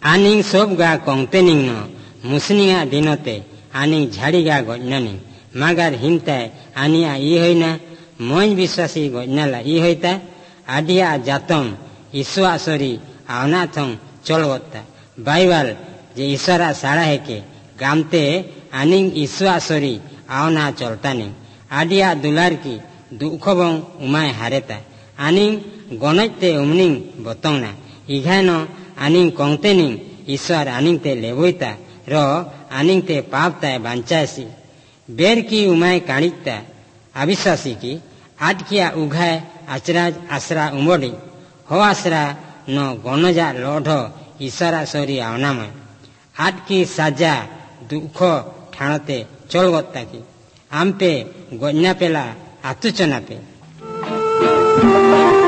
আনিং সব গা কংতেনিং ন মুসনিয়া দিনতে আনিং ঝাড়িগা গজনানি মাগার হিমতায় আনিয়া ই হই না মন বিশ্বাসী গজনালা ই হইতা আডিয়া জাতম ঈশ্বাসরি আওনাথং চলগত্তা বাইবাল যে ঈশ্বরা সাড়া হেকে গামতে আনিং ঈশ্বাসরি আওনা চলতানি আডিয়া দুলার কি দুঃখবং উমায় হারেতা আনিং গণতে উমনিং বতং না ইঘান আনিং কংতেনিং ঈশ্বর আনিংতে লেবইতা র আনিংতে পাপতায় বাঞ্চাসি বের কি উমায় কাণিকতা আবিশ্বাসী কি আটকিয়া উঘায় আচরাজ আশ্রা উমড়ি হো আশ্রা ন গণজা লঢ ঈশ্বরা সরি আওনাময় আটকি সাজা দুঃখ ঠাণতে চলগত্তা কি আমপে গজনা পেলা আতুচনাপে